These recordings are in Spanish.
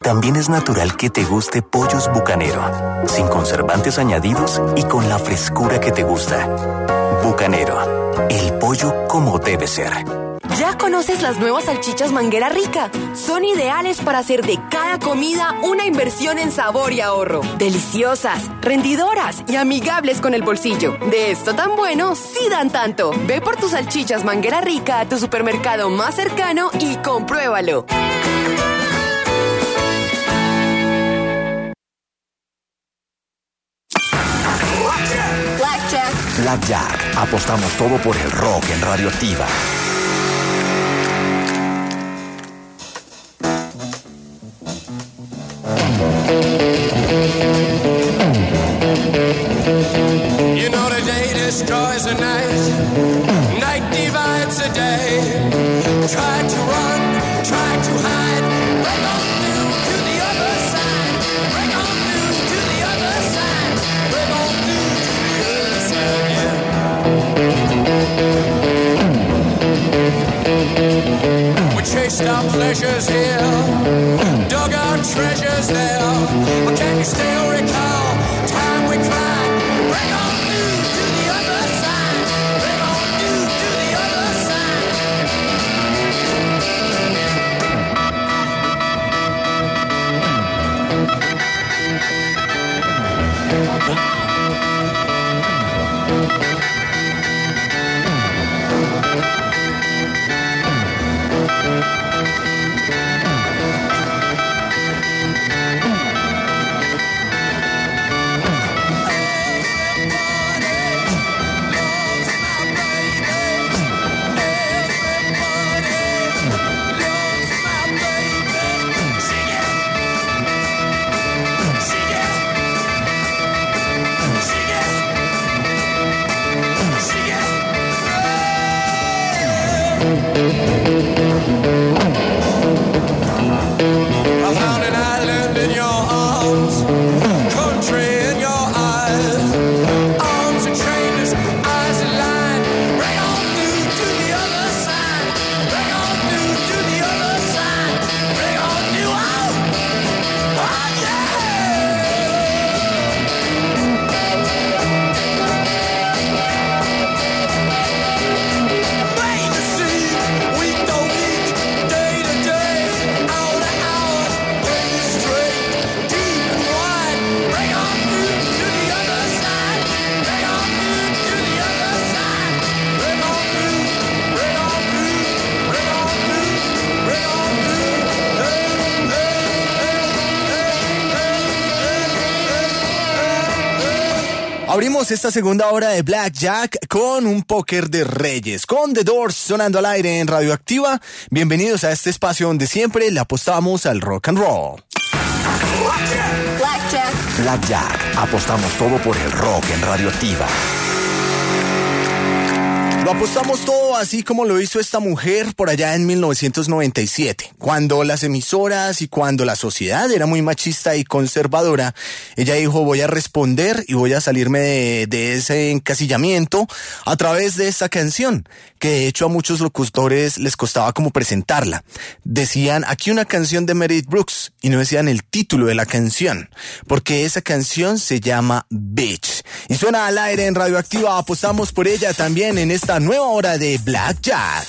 También es natural que te guste Pollos Bucanero, sin conservantes añadidos y con la frescura que te gusta. Bucanero, el pollo como debe ser. ¿Ya conoces las nuevas salchichas Manguera Rica? Son ideales para hacer de cada comida una inversión en sabor y ahorro. Deliciosas, rendidoras y amigables con el bolsillo. De esto tan bueno, sí dan tanto. Ve por tus salchichas Manguera Rica a tu supermercado más cercano y compruébalo. Blackjack. Apostamos todo por el rock en Radioactiva. You know the day destroys the night. Night divides the day. Try to run, try to hide. Break on through to the other side. Break on through to the other side. Break on through to the other side, yeah. We chased our pleasures here, dug our treasures there. But can you still recall time we cried? Break on through to the other side. Break on through to the other side. I found an island in your arms, country in your eyes, arms are trainers, eyes are lined. Break on through to the other side. Break on through to the other side. Break on through, oh yeah. Rain to sea, week to week, day to day, hour to hour, day straight, deep and wide. Break on through to the other side. Break on through to the other side. Break on through, break on through, break on through, break on through. Abrimos esta segunda hora de Blackjack con un póker de reyes, con The Doors sonando al aire en Radioactiva. Bienvenidos a este espacio donde siempre le apostamos al rock and roll. Blackjack. Apostamos todo por el rock en Radioactiva. Lo apostamos todo así como lo hizo esta mujer por allá en 1997, cuando las emisoras y cuando la sociedad era muy machista y conservadora. Ella dijo: voy a responder y voy a salirme de ese encasillamiento a través de esta canción, que de hecho a muchos locutores les costaba como presentarla. Decían: aquí una canción de Meredith Brooks, y no decían el título de la canción, porque esa canción se llama Bitch. Y suena al aire en Radioactiva. Apostamos por ella también en esta nueva hora de Blackjack.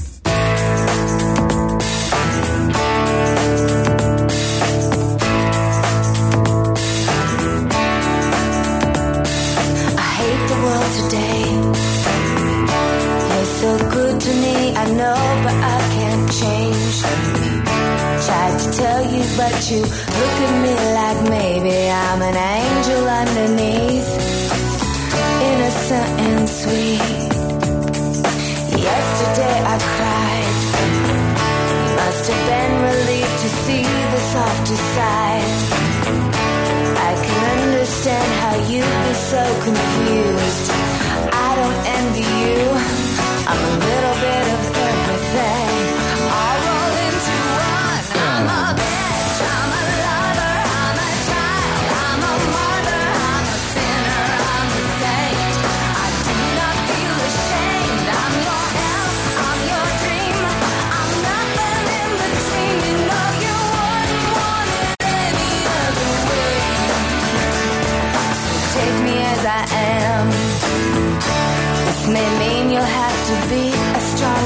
I hate the world today. You're so good to me, I know, but I can't change. Tried to tell you, but you look at me like maybe I'm an angel underneath, innocent and sweet. Yesterday I cried. You must have been relieved to see the softer side. I can understand how you'd be so confused. I don't envy you. I'm a little bit of everything, all rolled into one. I'm a bitch, I'm a lover, I'm a child, I'm a mother, I'm a sinner, I'm a saint. I do not feel ashamed. I'm your hell, I'm your dream. I'm nothing in between. You know you wouldn't want it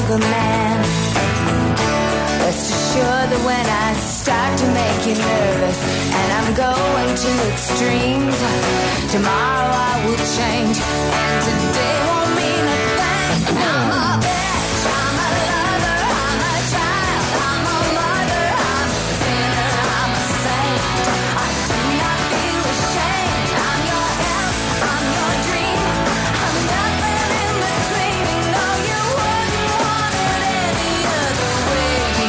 another man. Rest assured that when I start to make you nervous and I'm going to extremes, tomorrow I will change and today won't mean a thing. I'm a bitch, I'm a lover, I'm a child, I'm a mother, I'm a sinner, I'm a saint. I do not feel ashamed. I'm your help, I'm your dream, I'm nothing in between. No, you wouldn't want it any other way.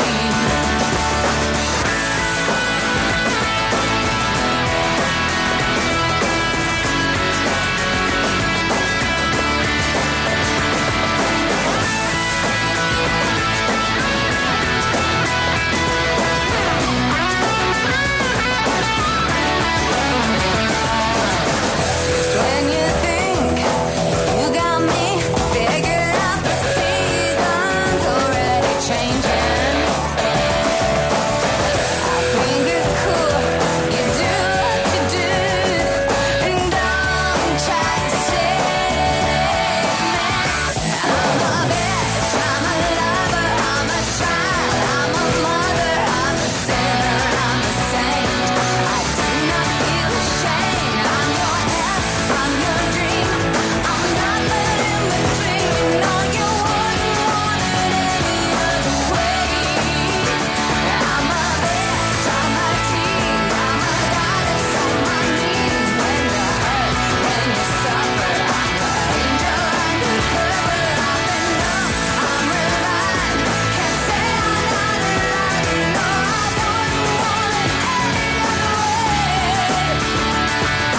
When you think you got me figured out, the season's already changing. I think it's cool, you do what you do, and don't try to save me. I'm a bitch, I'm a lover, I'm a child, I'm a mother, I'm a sinner, I'm a saint. I do not feel ashamed. I'm your help, I'm your dream, I'm nothing in between. You know you wouldn't want it any other way. I'm a bitch, I'm a tease, I'm a goddess on my knees. When you hurt, when you suffer, I'm your angel undercover. I've been numb, I'm revived. Can't say I'm not alive. You know I wouldn't want it any other way.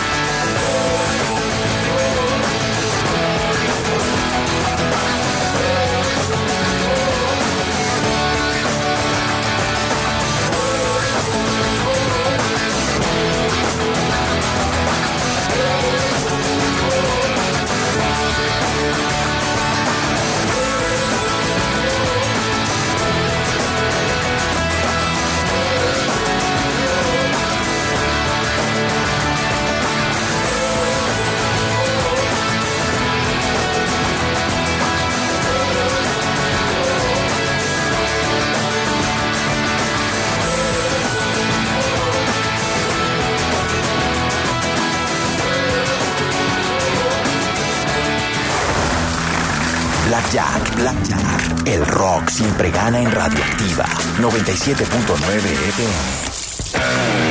Blackjack. El rock siempre gana en Radioactiva 97.9 FM.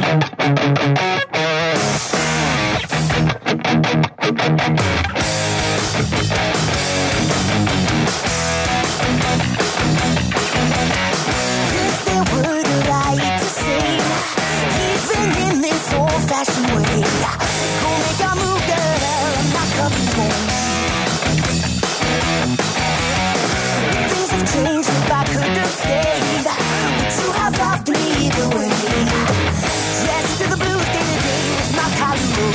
Is there word right to say, even in this old-fashioned way? Go make a move, girl, I'm not coming home. Things have changed, if I could have stayed, would you have loved me either way? Dressed to the blues, day-to-day was my color.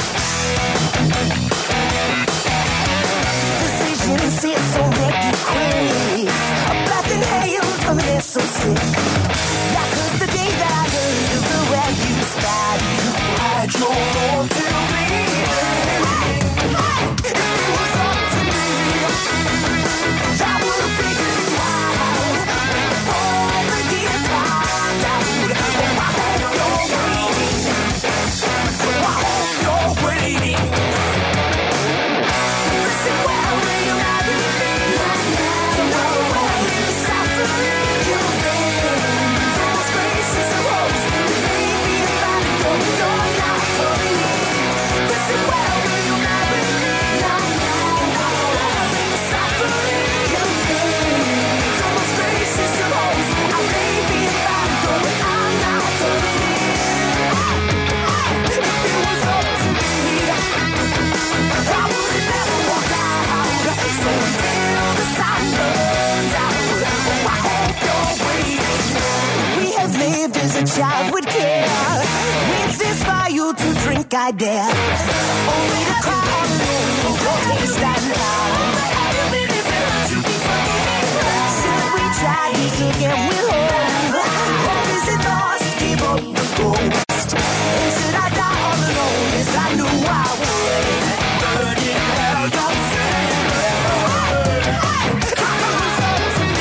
Decision sits so wrecky quick, a breath inhaled from an so sick. That was the day that I learned of the way you spot. You had your own to me. If it was up to me, I would have figured you out before the year climbed out. Oh, I hope you're waiting. Oh, I hope you're waiting. Listen, well, will you marry me? No way. Suffering, you've been those gracious rose. Maybe if I don't know, not coming in. Listen, well, will you marry me? No way. Suffering, you've been those gracious rose. Maybe if I don't, I'm not coming in. If it was up to me, I would never walk out. So until the sun burns out, oh, I hope you're waiting. We have lived as a child would care. With this fire to drink, I dare. Only to cry on the road, your taste and now. Should we try this again? We'll hold. Or is it lost? Give up the ghost. And should I die all alone as I knew I would? Burning hell, don't say. It was up to me.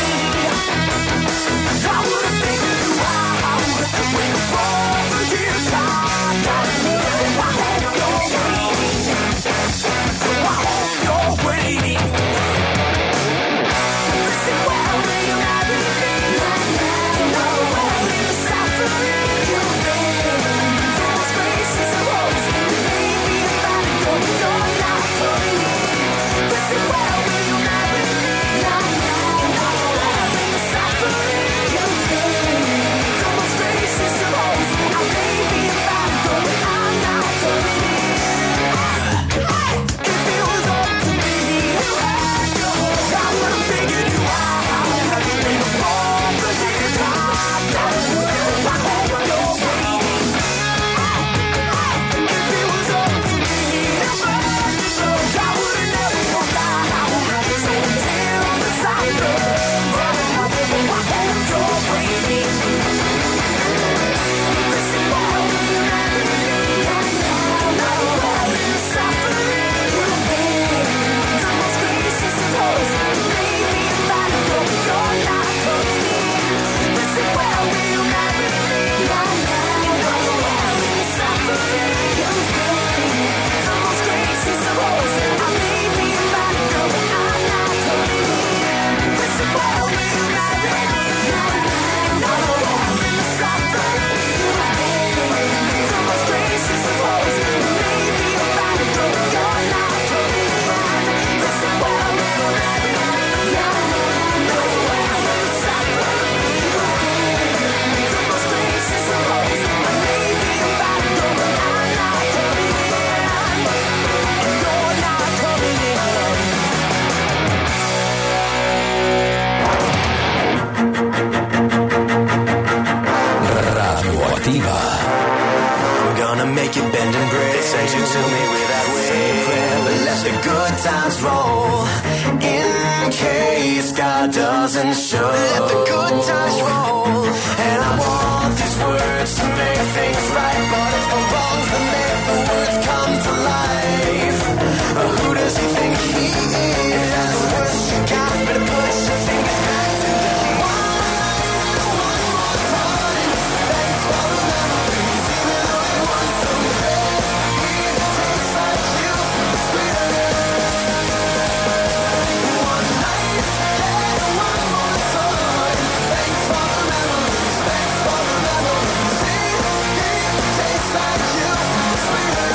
Bolívar. I'm gonna make it bend and break. They sent you to me without waiting. But let the good times roll. In case God doesn't show. Let the good times roll. And I want these words to make things right. But it's the wrongs that make the words come to life. Who does he think he is? If that's the worst you got, better put your fingers back together. One more time. Thanks for the memories, even though they weren't so great. It tastes like you, sweeter. One night, yeah, one more time. Thanks for the memories, thanks for the memories. It tastes like you, sweeter.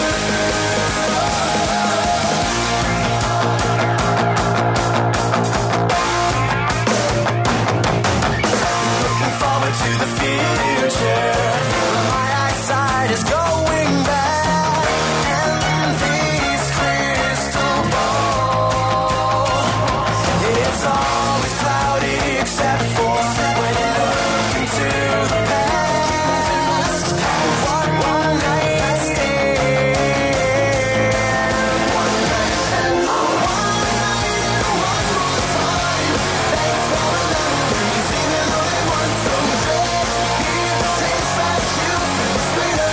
Looking forward to the future. My eyesight is going bad, and this crystal ball, it's always cloudy except for when you look into the past. One night stand, one night stand, one night, one more time. Thanks for the memories, even though they weren't so great. It tastes like you, sweeter.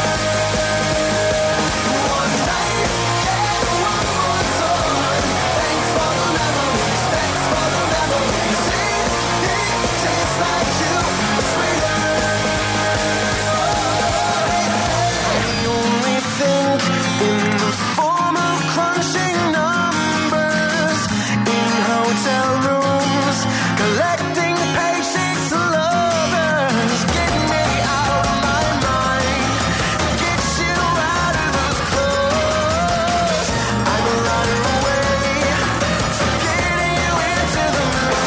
One night, yeah, one more time. Thanks for the memories, thanks for the memories. It tastes like you, sweeter. They only think in the form of crunching numbers in hotel rooms, collecting paychecks to lovers. Get me out of my mind, get you out of those clothes. I'm running away, getting you into the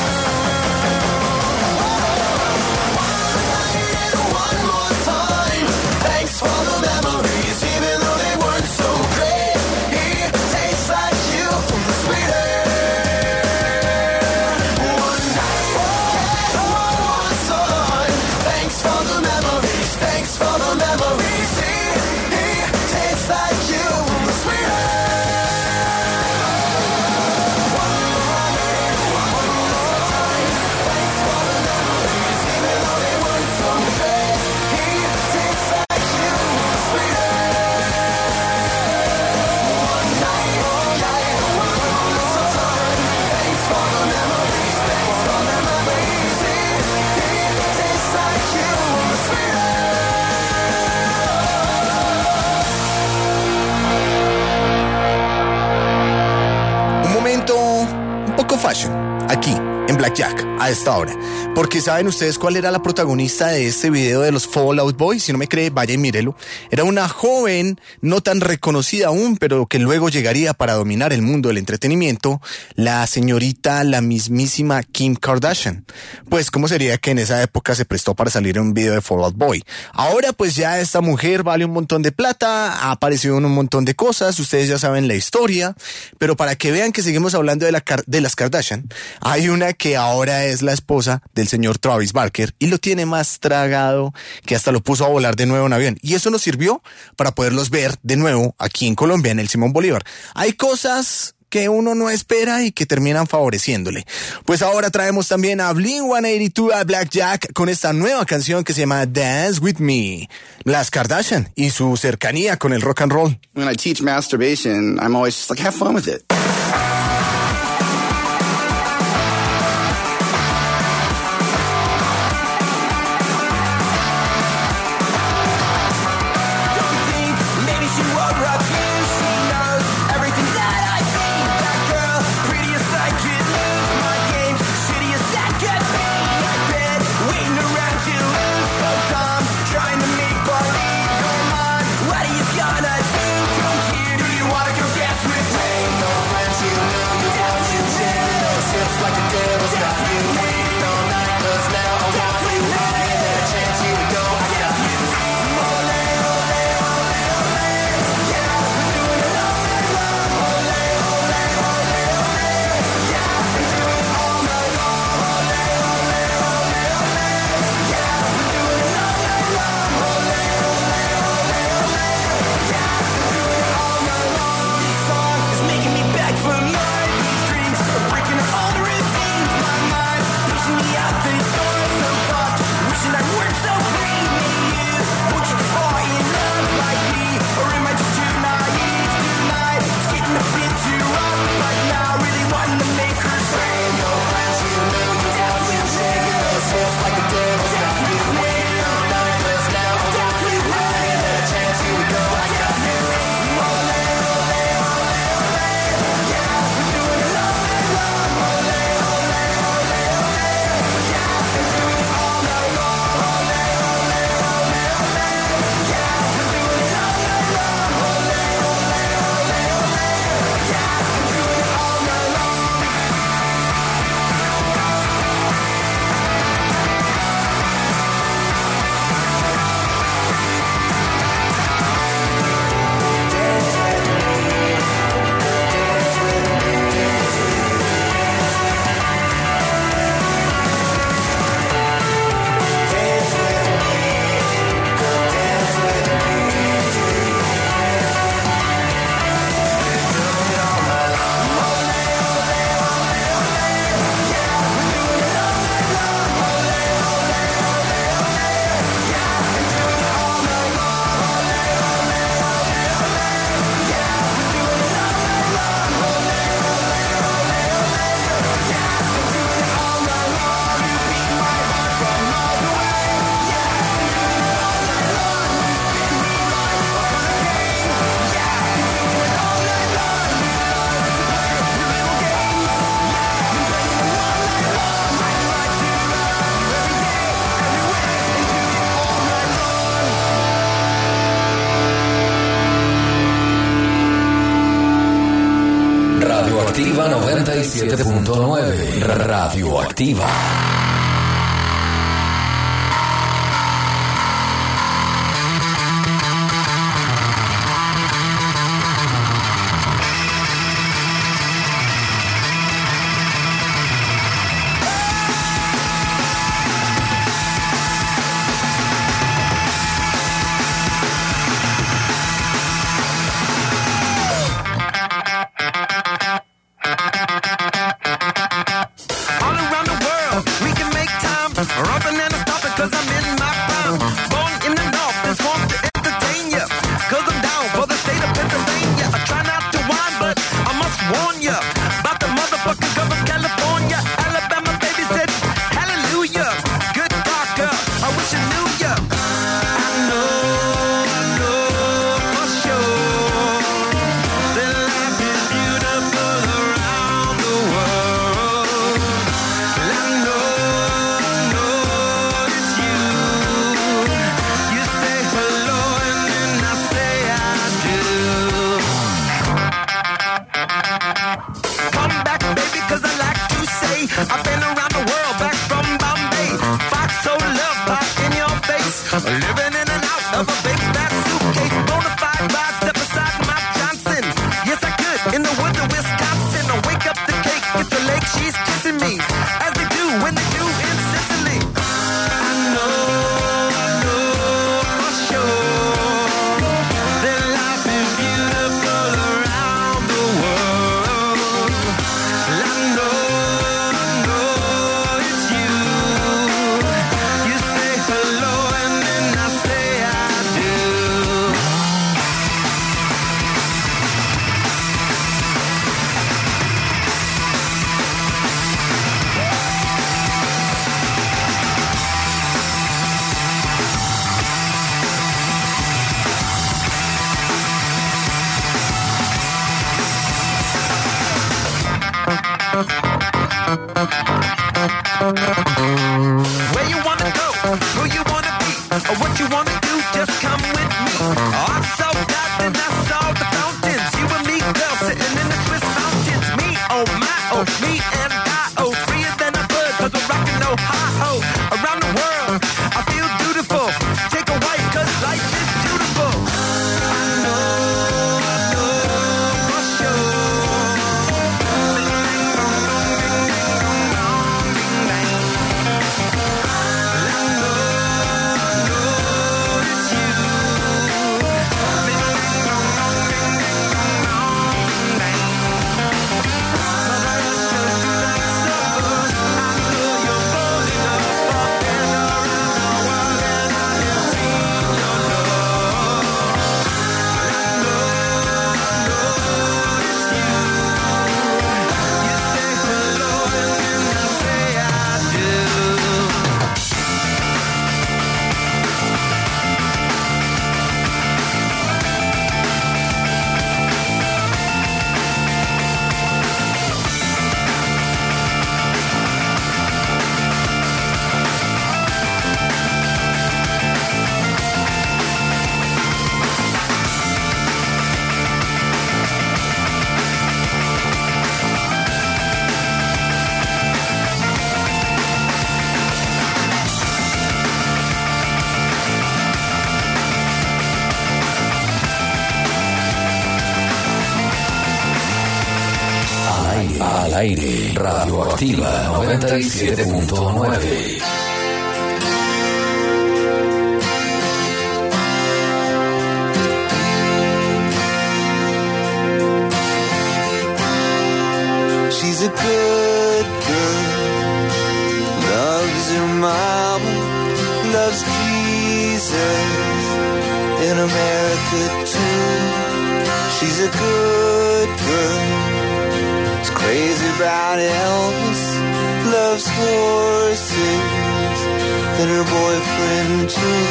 one more time. Thanks for the memories, even though they weren't so great. It tastes like you, sweeter. One night, yeah, one more time. Thanks for the memories, thanks for the memories. It tastes like you, sweeter. One more time. Thanks for the memories, even though they weren't so great. It tastes like you, sweeter. One night, yeah, one more time. Thanks for the memories, thanks for the memories. It tastes like you, sweeter. Un momento un poco fashion, aquí, en Blackjack, a esta hora. Porque ¿saben ustedes cuál era la protagonista de este video de los Fall Out Boy? Si no me cree, vaya y mírelo. Era una joven, no tan reconocida aún, pero que luego llegaría para dominar el mundo del entretenimiento, la señorita, la mismísima Kim Kardashian. Pues, ¿cómo sería que en esa época se prestó para salir en un video de Fall Out Boy? Ahora, pues ya esta mujer vale un montón de plata, ha aparecido en un montón de cosas, ustedes ya saben la historia, pero para que vean que seguimos hablando de las Kardashian, hay una que ahora es la esposa del señor Travis Barker y lo tiene más tragado que hasta lo puso a volar de nuevo en avión. Y eso nos sirvió para poderlos ver de nuevo aquí en Colombia, en el Simón Bolívar. Hay cosas que uno no espera y que terminan favoreciéndole. Pues ahora traemos también a Blink-182 a Blackjack con esta nueva canción que se llama Dance With Me. Las Kardashian y su cercanía con el rock and roll. When I teach masturbation, I'm always just like, have fun with it. Maybe she won't rock you. She knows everything that I see. That girl, prettiest I could lose my game. Shittiest that could be. I've been waiting around to lose. So come trying to make believe you're mine. What are you gonna do? Come here, do you wanna go dance with me? No friends 97.9 Radioactiva. Where you wanna go, who you wanna be, or what you wanna do, just come with me. I'm so glad that I saw the fountains. You and me, girl, sitting in the Swiss mountains. Me, oh my, oh, me and I, oh, freer than a bird, cause we're rockin' Ohio. Around the world, I feel beautiful. Take a white, cause life is beautiful. I know for sure. Al aire, Radioactiva 97.9. She's a good girl, loves her mama, loves Jesus, in America too. She's a good girl, is crazy about Elvis, loves horses, and her boyfriend too.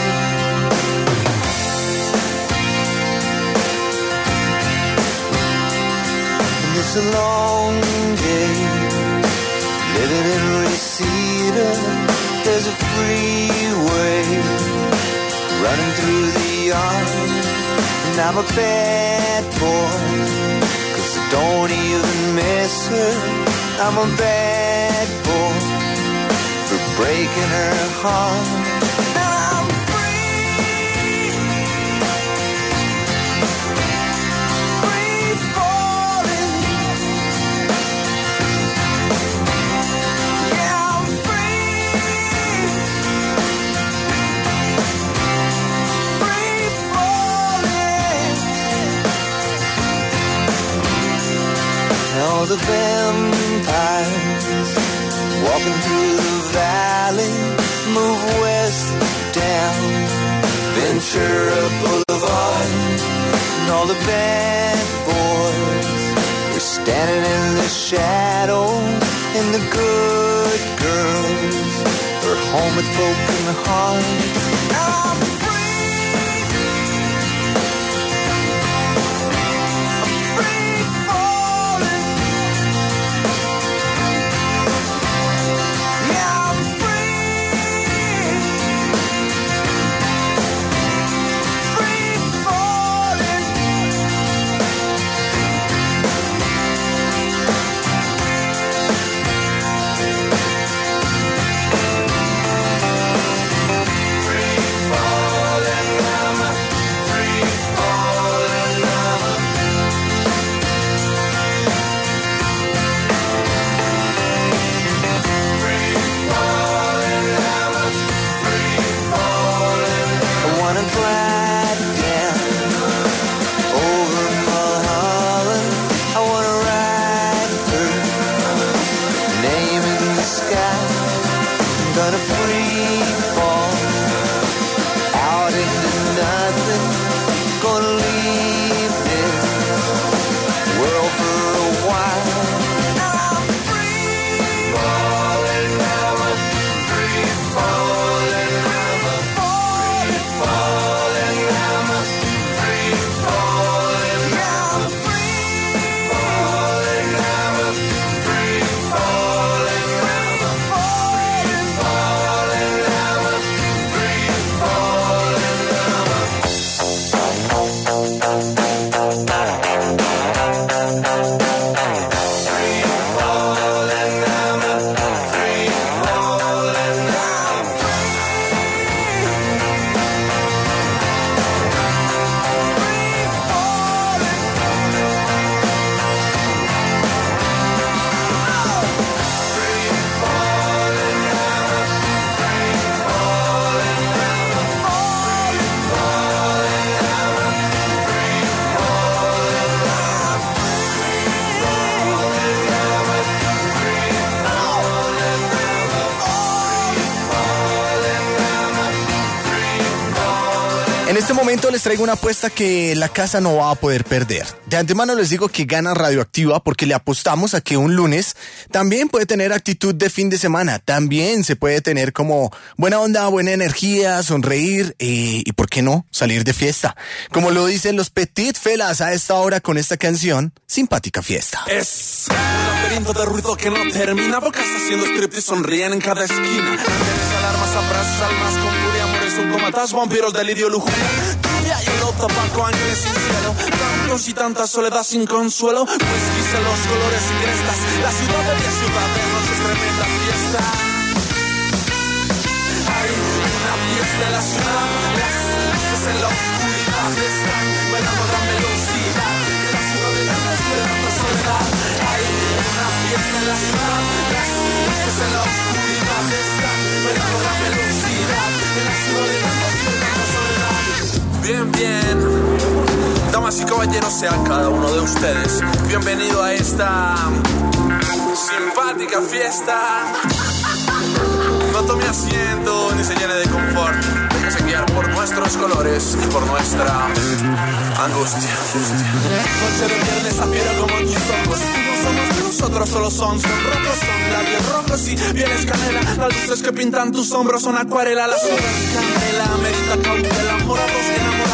It's a long day, living in Reseda. There's a freeway running through the yard, and I'm a bad boy, 'cause I don't even miss her. I'm a bad boy for breaking her heart. Now I'm free, free falling. Yeah, I'm free, free falling. Now the vampires walking through the valley move west down Ventura Boulevard, and all the bad boys were standing in the shadow, and the good girls are home with broken hearts. I'm free, I'm free falling. Yeah, I'm free, free falling. Free falling, I'm free falling, I'm free falling, I'm free falling. I wanna glide down over Mulholland. I wanna write her name in the sky. I'm gonna free fall out into nothing. Gonna leave this world for a while. I'm free falling, I'm free falling, I'm free falling, I'm free falling, yeah, I'm free falling, I'm free falling, I'm free falling, I'm free falling, En este momento les traigo una apuesta que la casa no va a poder perder. De antemano les digo que gana Radioactiva porque le apostamos a que un lunes también puede tener actitud de fin de semana. También se puede tener como buena onda, buena energía, sonreír y ¿por qué no? Salir de fiesta. Como lo dicen los Petit Felas a esta hora con esta canción, Simpática Fiesta. Es un laberinto de ruido que no termina. Bocas haciendo strip y sonríen en cada esquina. Ángeles, alarmas, abrazos, almas con furia, amores, subcomatas, vampiros, delirio, lujuria. Lluvia, hielo, tabaco, ángeles sin cielo. Tantos y tanta soledad sin consuelo. Pues quise los colores y crestas. La ciudad de noches, tremenda fiesta. Hay una fiesta en la ciudad. Las luces en la oscuridad están bailando a gran velocidad. La ciudad de tanta soledad. Hay una fiesta en la ciudad. Las luces en la oscuridad están bailando a gran velocidad. La ciudad de tanta soledad. Bien, bien. Damas y caballeros, sean cada uno de ustedes bienvenido a esta simpática fiesta. No tome asiento ni se llene de confort. Déjese guiar por nuestros colores y por nuestra angustia. Noche de viernes afiero como tus ojos. No somos de nosotros, solo son rojos, son labios rojos y pieles canela. Las luces que pintan tus hombros son acuarela. La ciudad candela, merita cautela, morados enamorados.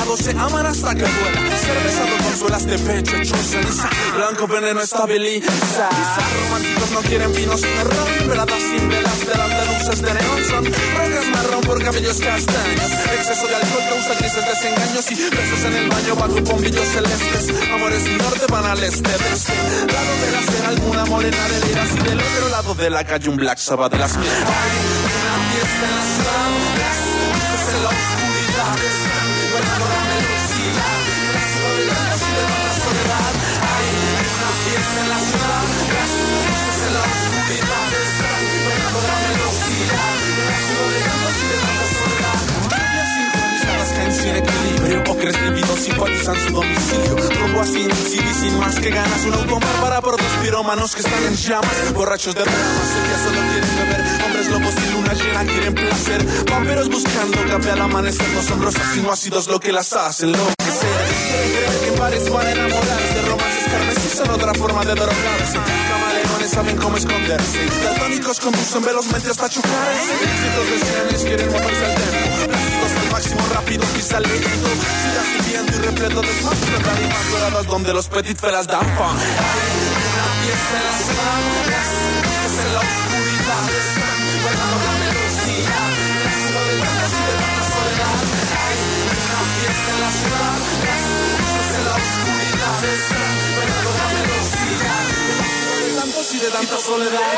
enamorados se aman hasta que duela. Ser besado con suelas de pecho hecho ceniza. Blanco veneno estabiliza. Románticos no quieren vino sino ron. Veladas sin velas, velas de luces de neón. Son rocas marrón por cabellos castaños. Exceso de alcohol causa crisis, desengaños y besos en el baño bajo bombillos celestes. Amores del norte van al este, de este lado de la acera alguna morena de liras y del otro lado de la calle un Black Sabbath de las mil. Hay una fiesta en la ciudad, las luces en la oscuridad están bailando la velocidad. La soledad y de tanta soledad. Hay una fiesta en la ciudad, las luces en la oscuridad están bailando la velocidad. La soledad y de tanta soledad. Sincronizadas caen sin equilibrio, ocres lívidos simpatizan su domicilio. Rumbo así, sin más que ganas. Un automar para por dos pirómanos que están en llamas. Borrachos de ramas, el día solo quieren beber. Hombres lobos y luna llena quieren placer. Vampiros buscando café al amanecer. No son rosas sino ácidos lo que las hacen enloquecer. Creen que en bares van a enamorarse. Romances carmesí son otra forma de drogarse. Camaleones saben cómo esconderse. Daltónicos conducen velozmente hasta chocarse. Cientos de señales quieren moverse al tempo. Plásticos al máximo rápidos y saliendo. Ciudad viviendo y repleto de smog. Tarimas doradas donde los petit felas dan fan. Hay una fiesta en la ciudad. Las luces en la oscuridad están bailando la velocidad. La soledad y de tanta soledad. Hay una fiesta en la ciudad. Las luces en la oscuridad están bailando la velocidad. De tantos y de tanta soledad.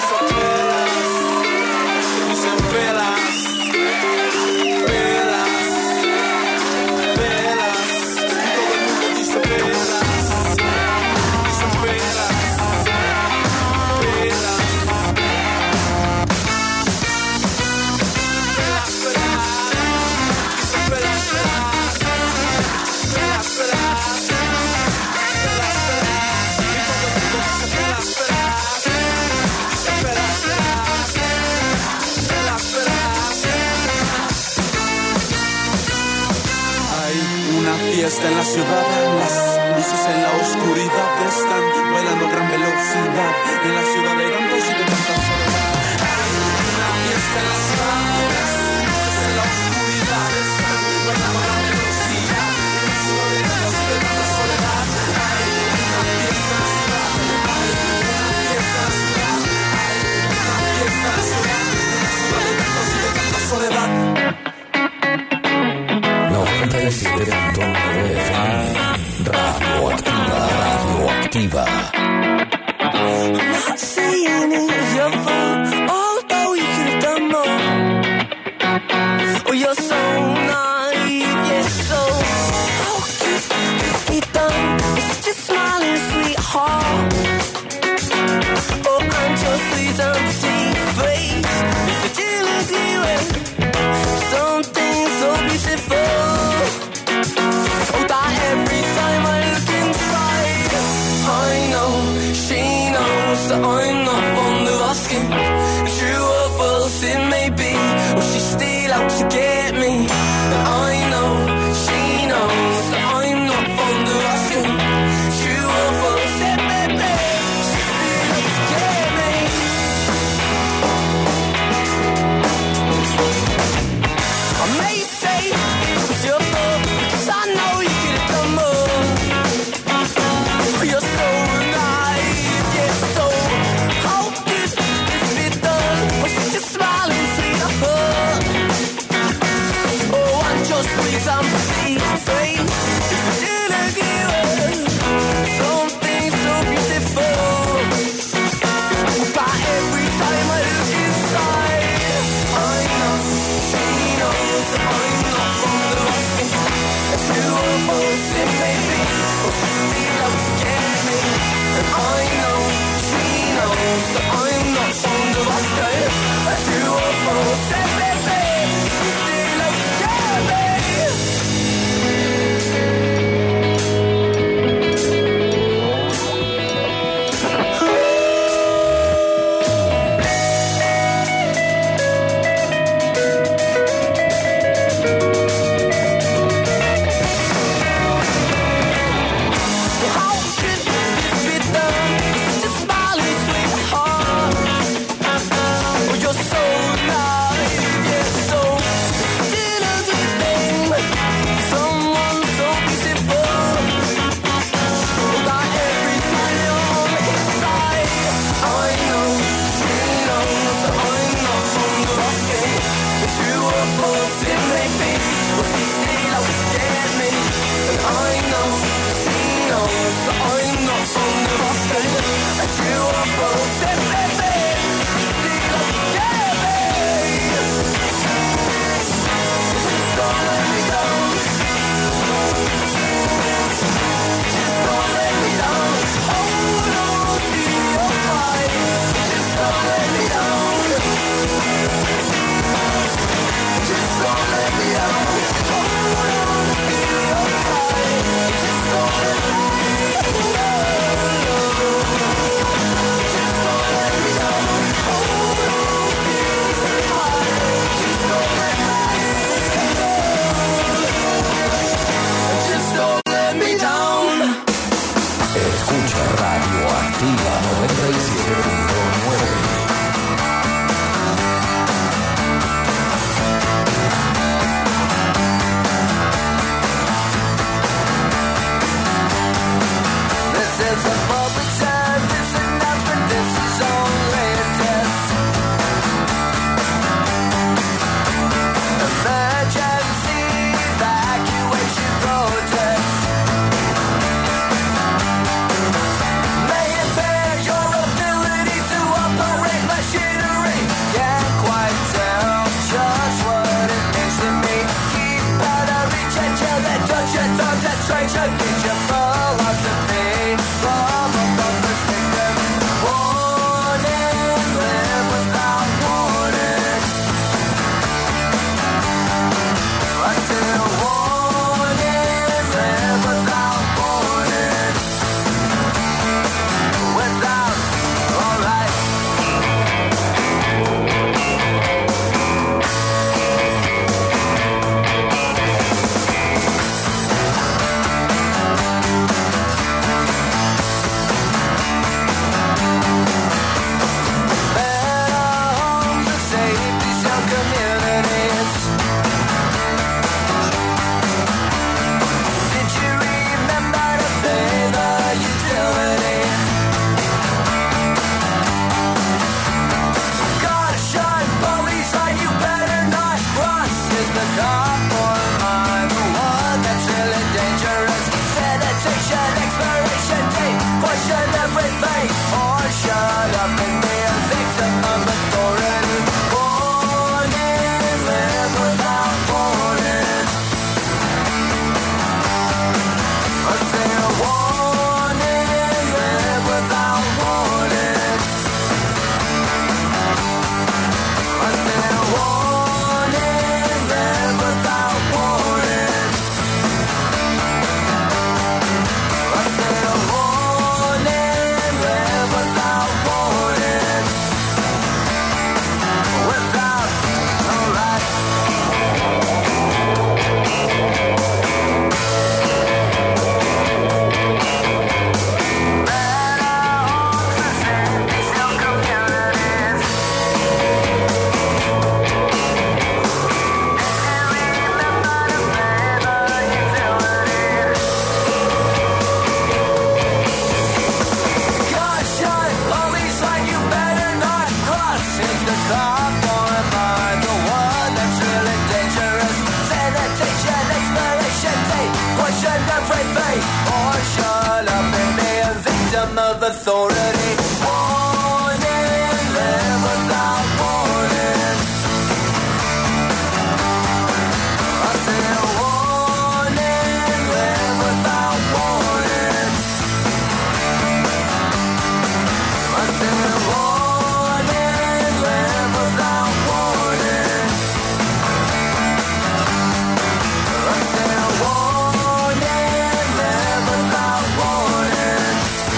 Dicen velas. Fiesta en la ciudad, las luces en la oscuridad están bailando a gran velocidad. En la ciudad de tantos y de tanta soledad. Hay una fiesta en la ciudad, las luces en la oscuridad están bailando a gran velocidad. En la ciudad de tantos y de tanta soledad. Hay una fiesta en la ciudad, hay una fiesta en la ciudad, hay una fiesta en la ciudad. En la ciudad de tantos y de tanta soledad. 97.9 Radioactiva, Radioactiva. I'm not saying it was your fault, although you could have done more. Oh, you're so naive, yes, so how could this be done? It's just smiling, sweetheart. Oh, and your sweet empty face is a delicately way. Something so beautiful. Oh, that every time I look inside, I know, she knows that I'm not fond of asking. True or false it may be, or she's still out to get me. And I know, she knows that I'm not fond of asking. True or false it may be, she's still out to get me. I may say it was your fault, 'cause I know you could have done more. You're so naive, yeah, so how could this be done? Was it just smiling, sweetheart? Oh, and your sweet and pretty face is a delicate word. Something so beautiful. But every time I look inside, I know, she knows that I'm not fond of asking. True or false it may be, or she's still out to get me. And I know, she knows that I'm not fond of asking. True or false it may be, she's still out to get me. How could this be done? Radioactiva 97.9. This is a public service announcement. This is only a test. Emergency evacuation protest. May impair your ability to operate machinery. Can't quite tell just what it means to me. Keep out of reach until the dungeons of that strange future philosophy. From above the victim, warning, live without warning. Until warning, live without warning. Without, alright. Shut up and be a victim of authority. Warning, live without warning. I say warning, live without warning. I say warning, live without warning. I say warning, live without warning. Without, alright. Caution, police line, you better not cross. Is the cop or am I the one that's really dangerous? Sanitation, expiration date, question everything. Or shut up and be a victim of authority. Warning, live without warning. I say warning, live without warning. I say warning, live without warning. I say warning, live without warning.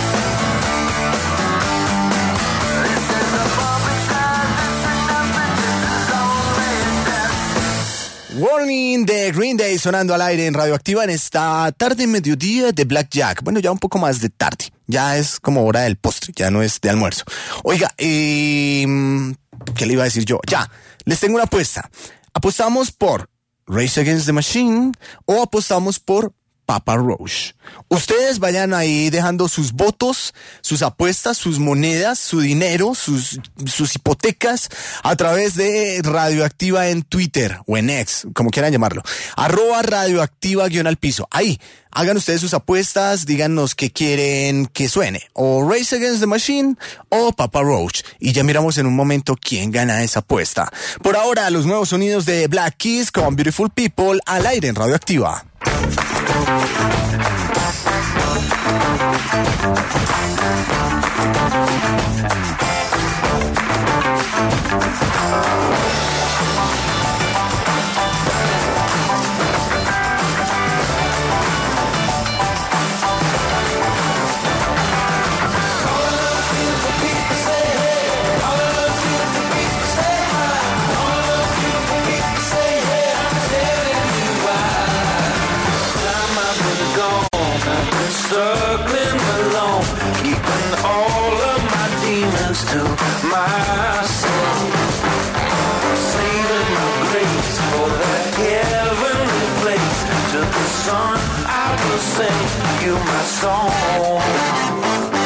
This is a public service announcement. This is only a test. Warning de Green Day sonando al aire en Radioactiva en esta tarde mediodía de Blackjack. Bueno, ya un poco más de tarde. Ya es como hora del postre, ya no es de almuerzo. Oiga, ¿qué le iba a decir yo? Ya, les tengo una apuesta. ¿Apostamos por Rage Against the Machine o apostamos por Papa Roach? Ustedes vayan ahí dejando sus votos, sus apuestas, sus monedas, su dinero, sus hipotecas a través de Radioactiva en Twitter o en X, como quieran llamarlo. @radioactiva_al piso. Ahí, hagan ustedes sus apuestas, díganos qué quieren que suene. O Rage Against the Machine o Papa Roach. Y ya miramos en un momento quién gana esa apuesta. Por ahora, los nuevos sonidos de Black Keys con Beautiful People al aire en Radioactiva. Circling alone, keeping all to myself. Saving my grace for that heavenly place. To the sun I will sing you my song.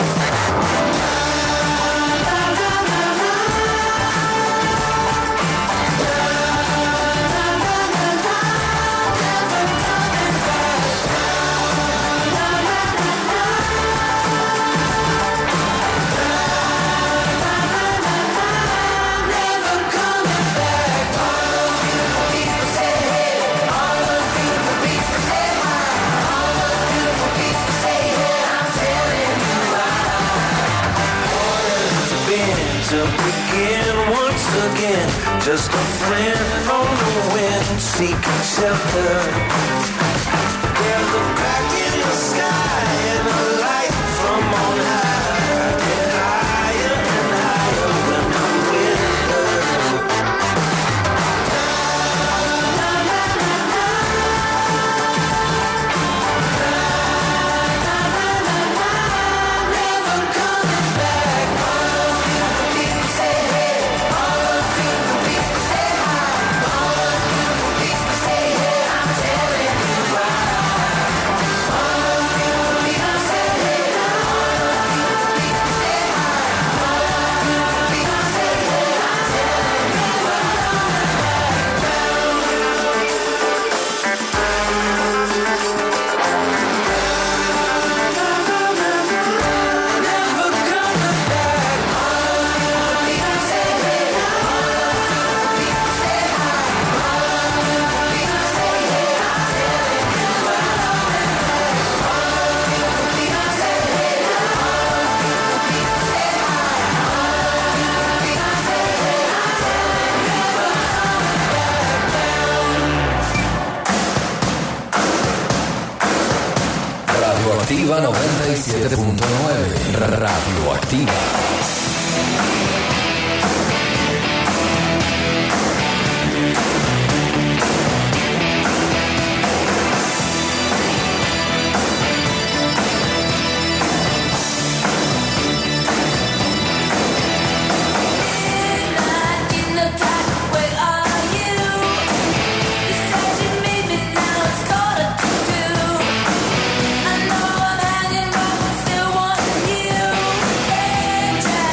To begin once again, just a friend on the wind, seeking shelter. There's a crack in the sky and a light from on high. Get higher and higher when I'm with her. Never coming back. Radioactiva 97.9. Radioactiva. I know I'm hanging on, still wanting you.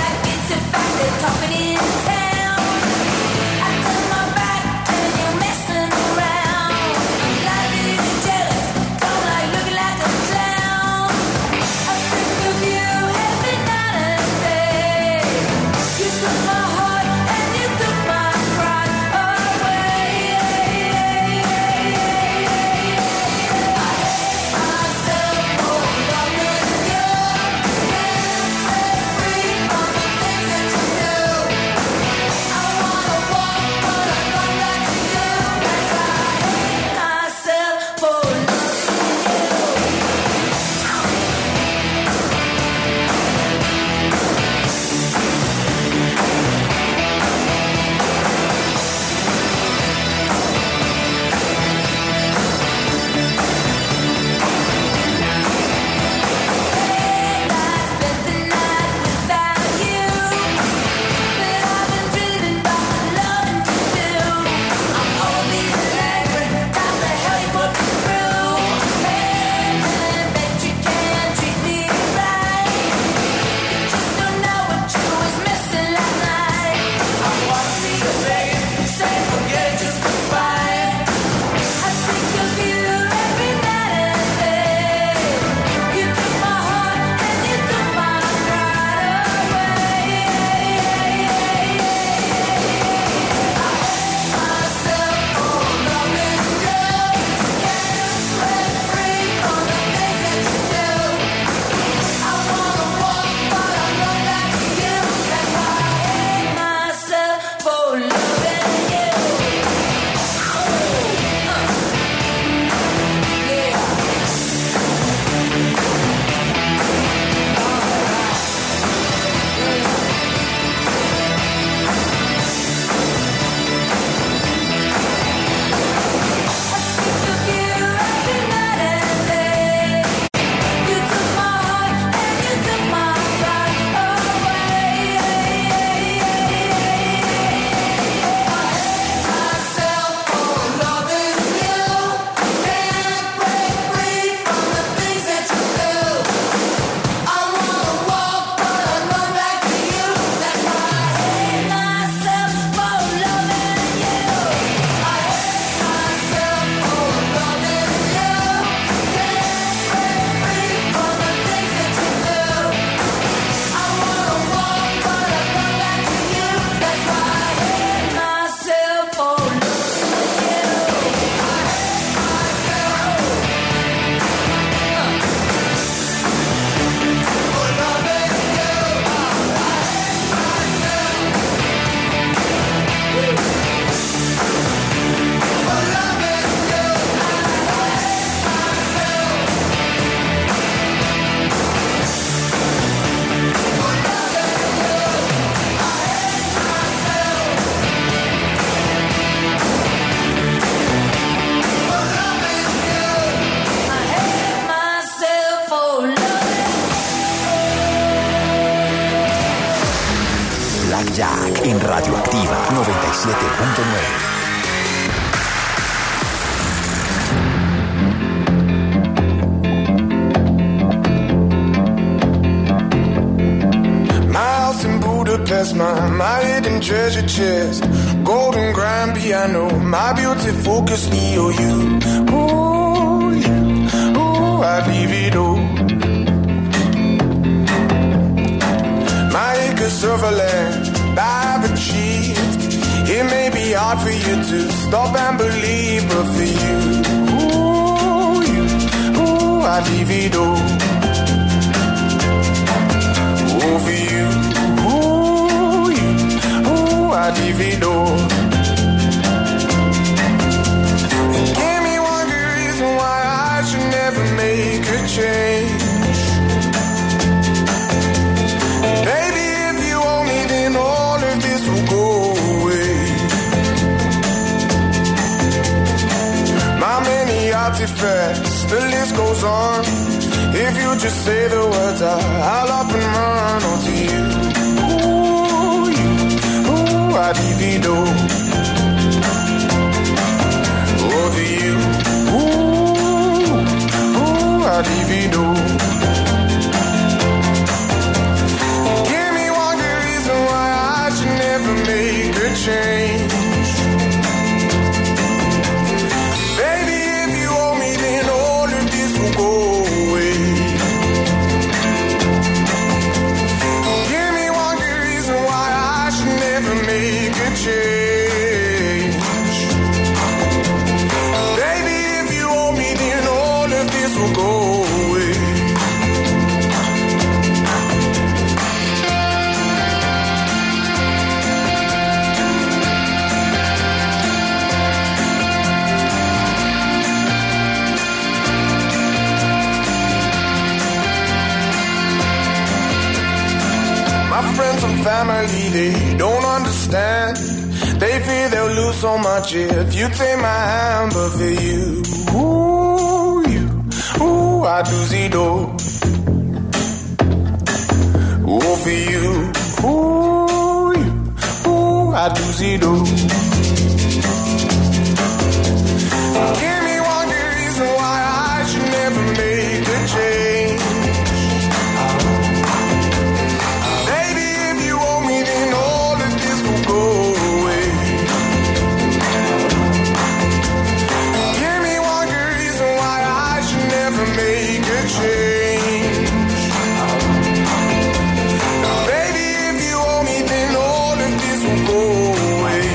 Jack en Radioactiva 97.9. Budapest, my hidden treasure chest, golden grand piano, my beauty focus, EOU. Ooh, I'd leave it all. My acres of land I've achieved. It may be hard for you to stop and believe, but for you, I'd leave it all. Oh, for you. I'd leave it all. Give me one good reason why I should never make a change. Baby, if you owe me, then all of this will go away. My many artifacts, the list goes on. If you just say the words, I'll up and run onto you. I'd divido over you. I'd divido. Give me one good reason why I should never make a change. Baby, if you owe me, then all of this will go away. Give me one good reason why I should never make a change. Baby, if you owe me, then all of this will go away. My friends and family, they don't understand. They fear they'll lose so much if you take my hand, but for you, I do zido. Oh, for you, I do zido. Give me one good reason why I should never make a change. Baby, if you owe me, then all of this will go away. Give me one good reason why I should never make a change. Baby, if you owe me, then all of this will go away.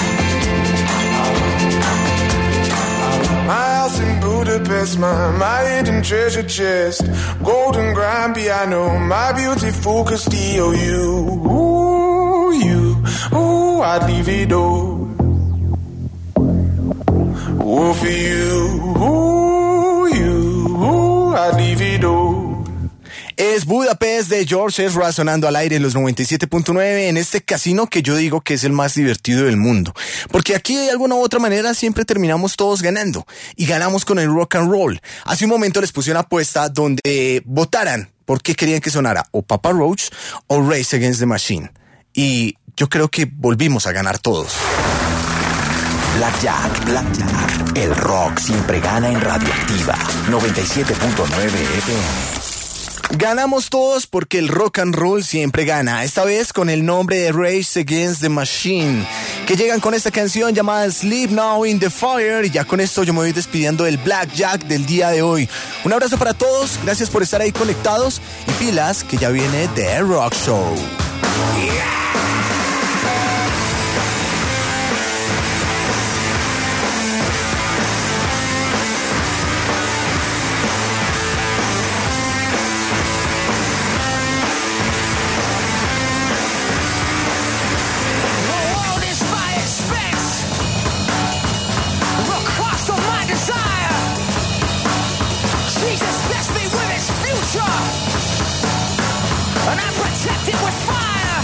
My house in Budapest, my hidden treasure chest, golden grand piano, my beauty focus, EOU. I'd leave it all. Oh, for you, I'd leave it all. Es Budapest de George Ezra sonando al aire en los 97.9 en este casino que yo digo que es el más divertido del mundo. Porque aquí de alguna u otra manera siempre terminamos todos ganando. Y ganamos con el rock and roll. Hace un momento les puse una apuesta donde votaran por qué querían que sonara o Papa Roach o Rage Against the Machine. Y yo creo que volvimos a ganar todos. Blackjack. El rock siempre gana en Radioactiva 97.9 FM. Ganamos todos porque el rock and roll siempre gana. Esta vez con el nombre de Rage Against the Machine, que llegan con esta canción llamada Sleep Now in the Fire. Y ya con esto yo me voy despidiendo del Blackjack del día de hoy. Un abrazo para todos, gracias por estar ahí conectados. Y pilas que ya viene The Rock Show. Yeah. And I protect it with fire.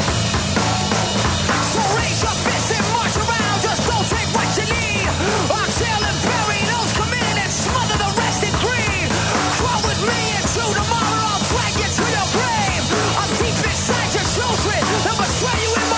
So raise your fist and march around. Just don't take what you need. Exhale and bury those committed and smother the rest in greed. Crawl with me into tomorrow. I'll drag you to your grave. I'm deep inside your children and betray you in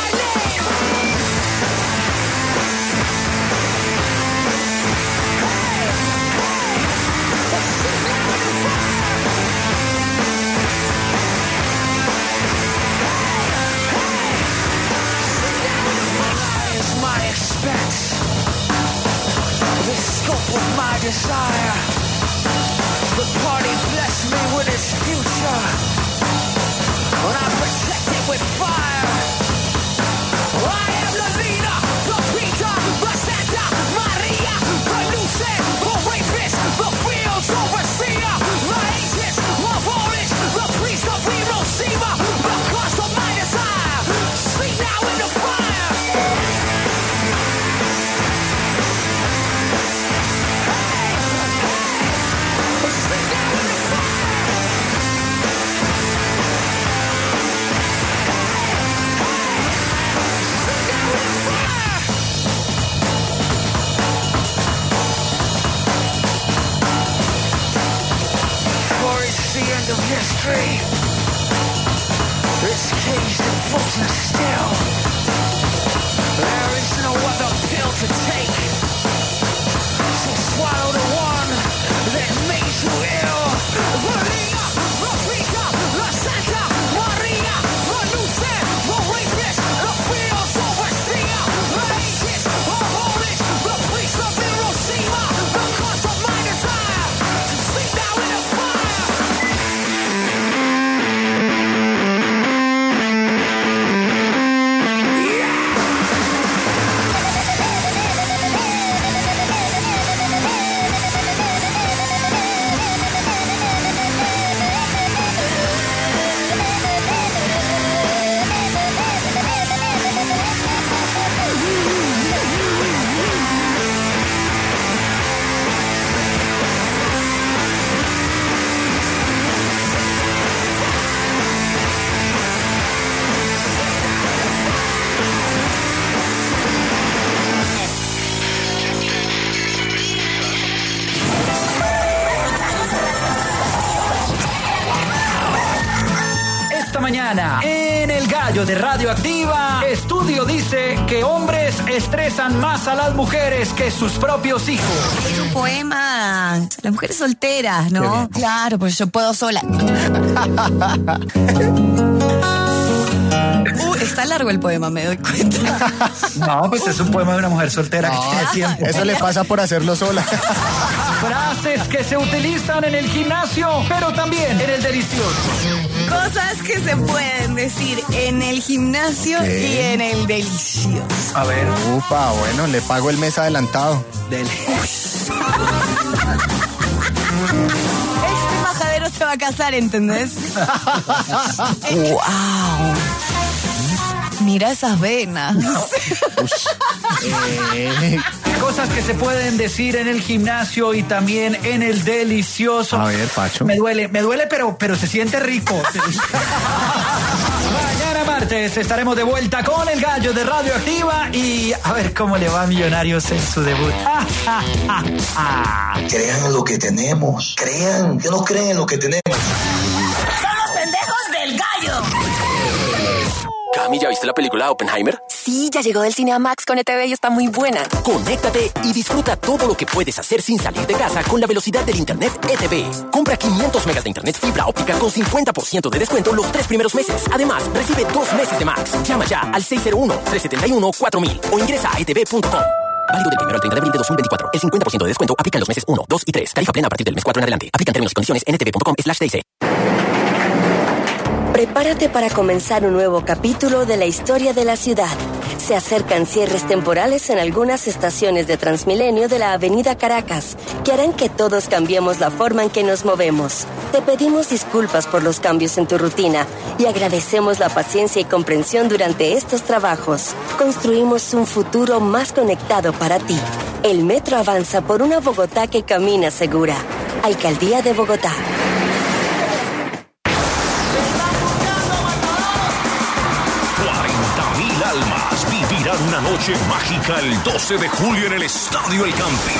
end of history. It's caged and frozen still. There is no other pill to take. So swallow the one that made you ill. Maria, Rafika, La Santa Maria, La Luce, the rapist, the fields overseer, the ages of oldest, the priest of Hiroshima, the cause of my desire to sleep down in the fire. Esta mañana, en El Gallo de Radioactiva, estudio dice que hombres estresan más a las mujeres que sus propios hijos. Es un poema. Las mujeres solteras, ¿no? Claro, pues yo puedo sola. Está largo el poema, me doy cuenta. No, pues es un poema de una mujer soltera que tiene tiempo. Eso le pasa por hacerlo sola. Frases que se utilizan en el gimnasio, pero también en el delicioso. Cosas que se pueden decir en el gimnasio y en el delicioso. A ver. Upa, bueno, le pago el mes adelantado. Este majadero se va a casar, ¿entendés? ¡Wow! Mira esas venas. Cosas que se pueden decir en el gimnasio y también en el delicioso. A ver, Pacho. Me duele, pero se siente rico. Mañana martes estaremos de vuelta con El Gallo de Radioactiva y a ver cómo le va a Millonarios en su debut. Crean en lo que tenemos. Crean, que no creen en lo que tenemos. ¡Son los pendejos del gallo! Cami, ¿ya viste la película Oppenheimer? Sí, ya llegó del cine a Max con ETV y está muy buena. Conéctate y disfruta todo lo que puedes hacer sin salir de casa con la velocidad del internet ETV. Compra 500 megas de internet fibra óptica con 50% de descuento los 3 primeros meses. Además, recibe 2 meses de Max. Llama ya al 601-371-4000 o ingresa a etv.com. Válido del 1 al 30 de abril de 2024. El 50% de descuento aplica en los meses 1, 2 y 3. Tarifa plena a partir del mes 4 en adelante. Aplican términos y condiciones en etv.com/TC. Prepárate para comenzar un nuevo capítulo de la historia de la ciudad. Se acercan cierres temporales en algunas estaciones de Transmilenio de la Avenida Caracas, que harán que todos cambiemos la forma en que nos movemos. Te pedimos disculpas por los cambios en tu rutina y agradecemos la paciencia y comprensión durante estos trabajos. Construimos un futuro más conectado para ti. El metro avanza por una Bogotá que camina segura. Alcaldía de Bogotá. 40.000 almas vivirán una noche mágica el 12 de julio en el Estadio El Campín.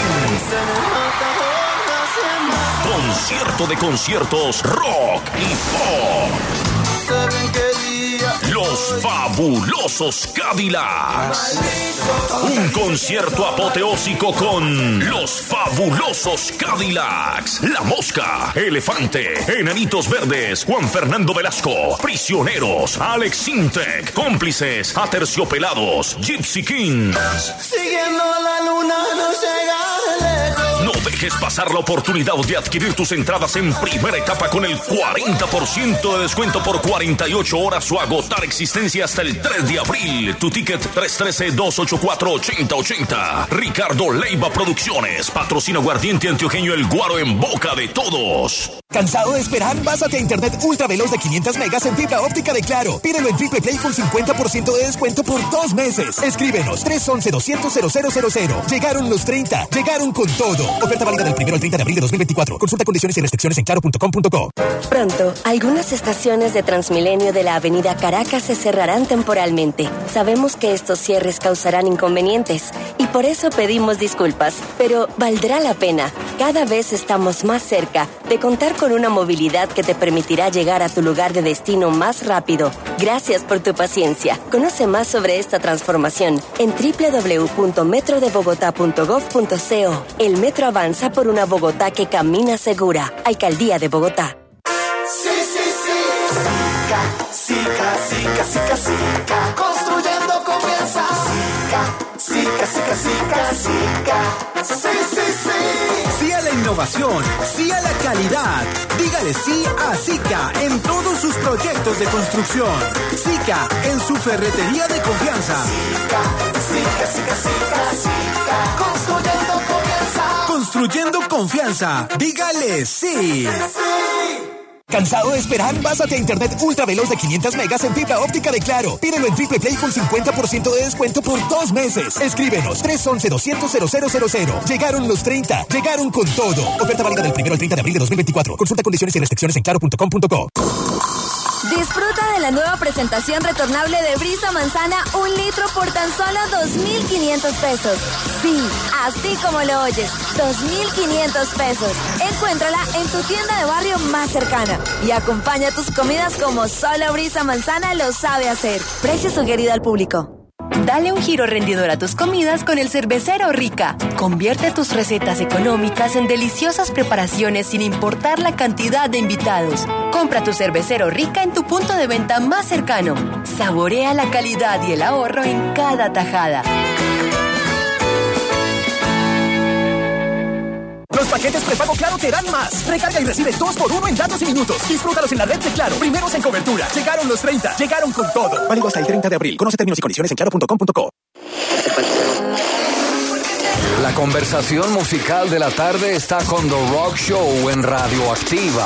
Concierto de conciertos, rock y pop. Los fabulosos Cadillacs. Un concierto apoteósico con los fabulosos Cadillacs. La Mosca, Elefante, Enanitos Verdes, Juan Fernando Velasco, Prisioneros, Alex Sintek, Cómplices, Aterciopelados, Gypsy Kings. Siguiendo la luna no llega lejos. No dejes pasar la oportunidad de adquirir tus entradas en primera etapa con el 40% de descuento por 48 horas o agotar existencia hasta el 3 de abril. Tu ticket 313-284-8080. Ricardo Leiva Producciones. Patrocina Aguardiente Antioqueño El Guaro en boca de todos. ¿Cansado de esperar? Pásate a internet ultra veloz de 500 megas en fibra óptica de Claro. Pídelo en Triple Play con 50% de descuento por 2 meses. Escríbenos 311-200-0000. Llegaron los 30. Llegaron con todo. Oferta válida del 1 al 30 de abril de 2024. Consulta condiciones y restricciones en claro.com.co. Pronto, algunas estaciones de Transmilenio de la Avenida Caracas se cerrarán temporalmente. Sabemos que estos cierres causarán inconvenientes y por eso pedimos disculpas, pero valdrá la pena. Cada vez estamos más cerca de contar con con una movilidad que te permitirá llegar a tu lugar de destino más rápido. Gracias por tu paciencia. Conoce más sobre esta transformación en www.metrodebogotá.gov.co. El metro avanza por una Bogotá que camina segura. Alcaldía de Bogotá. Sí, sí, sí. Sica, sica, sica, sica. Construyendo confianza. Sica, sica, sica, sica. Sí, sí, sí. Sí a la innovación, sí a la calidad. Dígale sí a SICA en todos sus proyectos de construcción. SICA en su ferretería de confianza. Sica, sica, sica, sica. Construyendo confianza. Construyendo confianza. Dígale sí. ¿Cansado de esperar? Pásate a Internet ultra veloz de 500 megas en fibra óptica de Claro. Pídelo en Triple Play con 50% de descuento por 2 meses. Escríbenos 311-200-0000. Llegaron los 30. Llegaron con todo. Oferta válida del 1 al 30 de abril de 2024. Consulta condiciones y restricciones en claro.com.co. Disfruta de la nueva presentación retornable de Brisa Manzana, 1 litro por tan solo 2,500 pesos. Sí, así como lo oyes, 2,500 pesos. Encuéntrala en tu tienda de barrio más cercana y acompaña tus comidas como solo Brisa Manzana lo sabe hacer. Precio sugerido al público. Dale un giro rendidor a tus comidas con el Cervecero Rica. Convierte tus recetas económicas en deliciosas preparaciones sin importar la cantidad de invitados. Compra tu Cervecero Rica en tu punto de venta más cercano. Saborea la calidad y el ahorro en cada tajada. Los paquetes prepago Claro te dan más. Recarga y recibe 2x1 en datos y minutos. Disfrútalos en la red de Claro. Primeros en cobertura. Llegaron los 30. Llegaron con todo. Válido hasta el 30 de abril. Conoce términos y condiciones en claro.com.co. La conversación musical de la tarde está con The Rock Show en Radioactiva.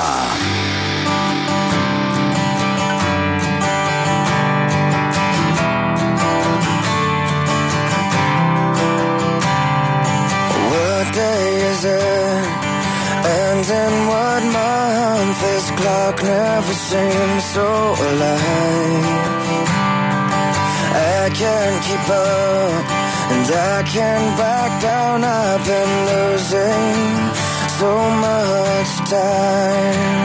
What day is it? And in what month? This clock never seems so alive. I can't keep up, and I can't back down. I've been losing so much time.